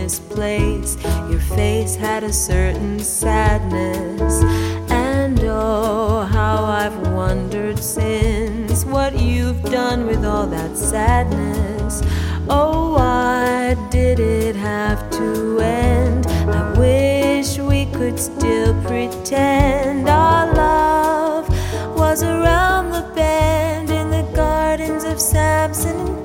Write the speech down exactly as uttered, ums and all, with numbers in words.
this place. Your face had a certain sadness, and oh, how I've wondered since what you've done with all that sadness. Oh, why did it have to end? I wish we could still pretend our love was around the bend in the gardens of Samson and